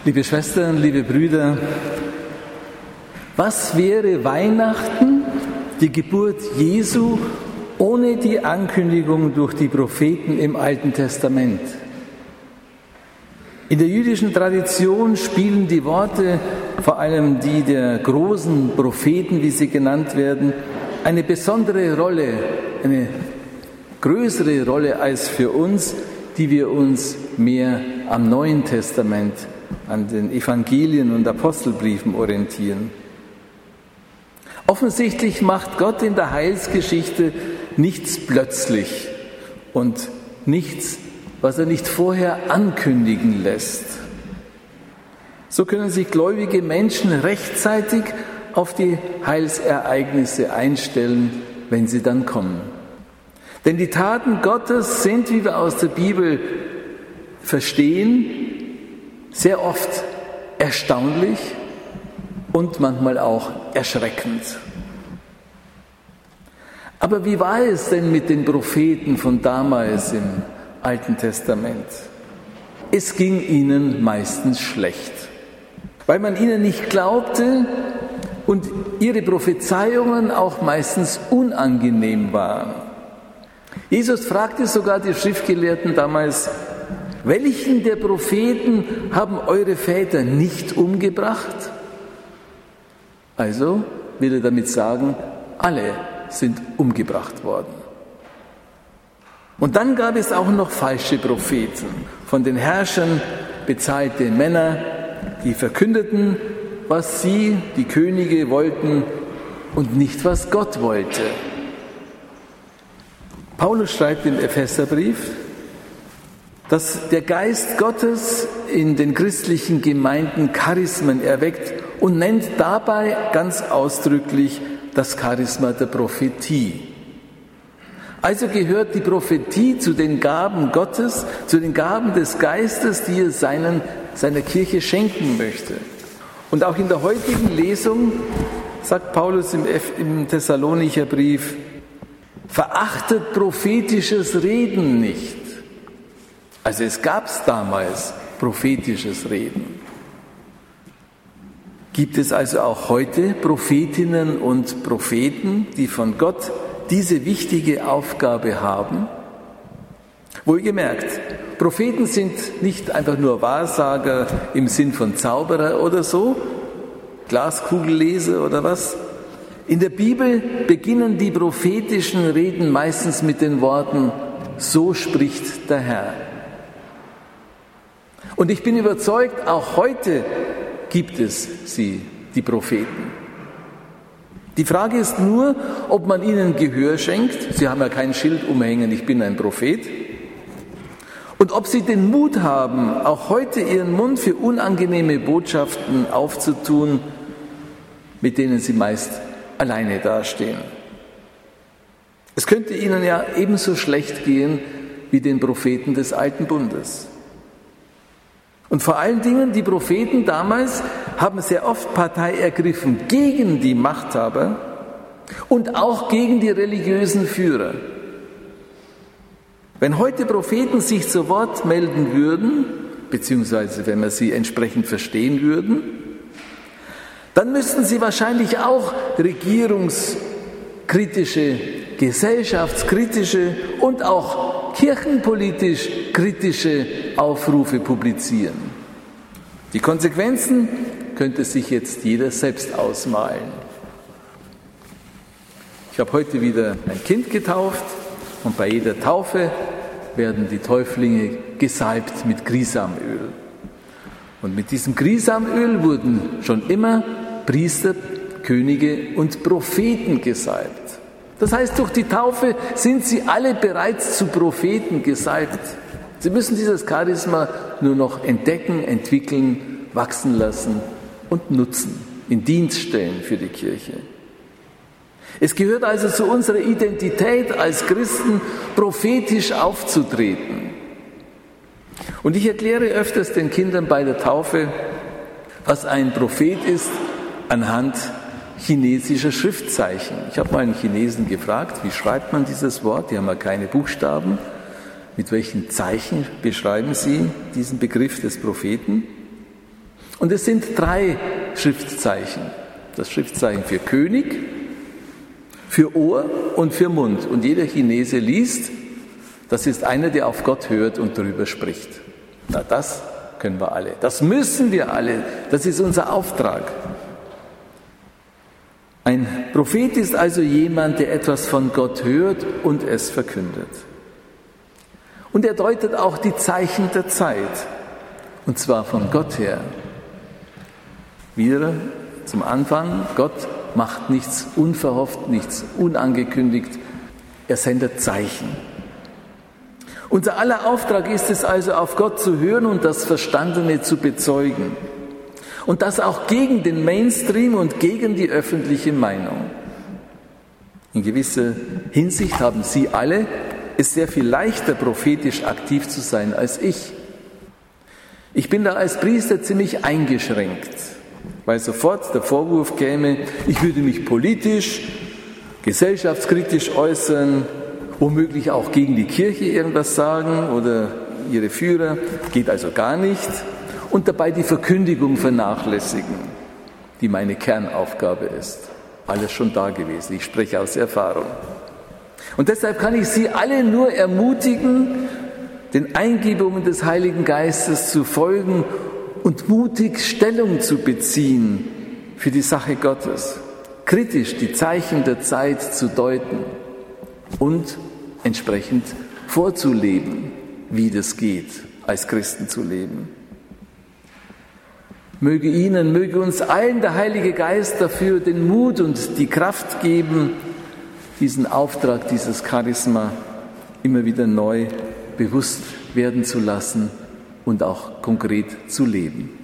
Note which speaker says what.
Speaker 1: Liebe Schwestern, liebe Brüder, was wäre Weihnachten, die Geburt Jesu, ohne die Ankündigung durch die Propheten im Alten Testament? In der jüdischen Tradition spielen die Worte, vor allem die der großen Propheten, wie sie genannt werden, eine besondere Rolle, eine größere Rolle als für uns, die wir uns mehr am Neuen Testament, an den Evangelien und Apostelbriefen orientieren. Offensichtlich macht Gott in der Heilsgeschichte nichts plötzlich und nichts, was er nicht vorher ankündigen lässt. So können sich gläubige Menschen rechtzeitig auf die Heilsereignisse einstellen, wenn sie dann kommen. Denn die Taten Gottes sind, wie wir aus der Bibel verstehen, sehr oft erstaunlich und manchmal auch erschreckend. Aber wie war es denn mit den Propheten von damals im Alten Testament? Es ging ihnen meistens schlecht, weil man ihnen nicht glaubte und ihre Prophezeiungen auch meistens unangenehm waren. Jesus fragte sogar die Schriftgelehrten damals: Welchen der Propheten haben eure Väter nicht umgebracht? Also will er damit sagen, alle sind umgebracht worden. Und dann gab es auch noch falsche Propheten, von den Herrschern bezahlte Männer, die verkündeten, was sie, die Könige, wollten und nicht, was Gott wollte. Paulus schreibt im Epheserbrief, dass der Geist Gottes in den christlichen Gemeinden Charismen erweckt und nennt dabei ganz ausdrücklich das Charisma der Prophetie. Also gehört die Prophetie zu den Gaben Gottes, zu den Gaben des Geistes, die er seiner Kirche schenken möchte. Und auch in der heutigen Lesung sagt Paulus im Thessalonicher Brief: Verachtet prophetisches Reden nicht. Also es gab damals prophetisches Reden. Gibt es also auch heute Prophetinnen und Propheten, die von Gott diese wichtige Aufgabe haben? Wohlgemerkt, Propheten sind nicht einfach nur Wahrsager im Sinn von Zauberer oder so, Glaskugelleser oder was. In der Bibel beginnen die prophetischen Reden meistens mit den Worten: So spricht der Herr. Und ich bin überzeugt, auch heute gibt es sie, die Propheten. Die Frage ist nur, ob man ihnen Gehör schenkt. Sie haben ja kein Schild umhängen, ich bin ein Prophet. Und ob sie den Mut haben, auch heute ihren Mund für unangenehme Botschaften aufzutun, mit denen sie meist alleine dastehen. Es könnte ihnen ja ebenso schlecht gehen wie den Propheten des Alten Bundes. Und vor allen Dingen, die Propheten damals haben sehr oft Partei ergriffen gegen die Machthaber und auch gegen die religiösen Führer. Wenn heute Propheten sich zu Wort melden würden, beziehungsweise wenn wir sie entsprechend verstehen würden, dann müssten sie wahrscheinlich auch regierungskritische, gesellschaftskritische und auch kirchenpolitisch kritische Aufrufe publizieren. Die Konsequenzen könnte sich jetzt jeder selbst ausmalen. Ich habe heute wieder ein Kind getauft und bei jeder Taufe werden die Täuflinge gesalbt mit Grisamöl. Und mit diesem Grisamöl wurden schon immer Priester, Könige und Propheten gesalbt. Das heißt, durch die Taufe sind sie alle bereits zu Propheten gesalbt. Sie müssen dieses Charisma nur noch entdecken, entwickeln, wachsen lassen und nutzen, in Dienst stellen für die Kirche. Es gehört also zu unserer Identität als Christen, prophetisch aufzutreten. Und ich erkläre öfters den Kindern bei der Taufe, was ein Prophet ist, anhand chinesischer Schriftzeichen. Ich habe mal einen Chinesen gefragt, wie schreibt man dieses Wort? Die haben ja keine Buchstaben. Mit welchen Zeichen beschreiben Sie diesen Begriff des Propheten? Und es sind 3 Schriftzeichen. Das Schriftzeichen für König, für Ohr und für Mund. Und jeder Chinese liest, das ist einer, der auf Gott hört und darüber spricht. Na, das können wir alle. Das müssen wir alle. Das ist unser Auftrag. Ein Prophet ist also jemand, der etwas von Gott hört und es verkündet. Und er deutet auch die Zeichen der Zeit, und zwar von Gott her. Wieder zum Anfang, Gott macht nichts unverhofft, nichts unangekündigt, er sendet Zeichen. Unser aller Auftrag ist es also, auf Gott zu hören und das Verstandene zu bezeugen. Und das auch gegen den Mainstream und gegen die öffentliche Meinung. In gewisser Hinsicht haben Sie alle es sehr viel leichter, prophetisch aktiv zu sein als ich. Ich bin da als Priester ziemlich eingeschränkt, weil sofort der Vorwurf käme, ich würde mich politisch, gesellschaftskritisch äußern, womöglich auch gegen die Kirche irgendwas sagen oder ihre Führer, geht also gar nicht, und dabei die Verkündigung vernachlässigen, die meine Kernaufgabe ist. Alles schon da gewesen, ich spreche aus Erfahrung. Und deshalb kann ich Sie alle nur ermutigen, den Eingebungen des Heiligen Geistes zu folgen und mutig Stellung zu beziehen für die Sache Gottes, kritisch die Zeichen der Zeit zu deuten und entsprechend vorzuleben, wie das geht, als Christen zu leben. Möge uns allen der Heilige Geist dafür den Mut und die Kraft geben, diesen Auftrag, dieses Charisma immer wieder neu bewusst werden zu lassen und auch konkret zu leben.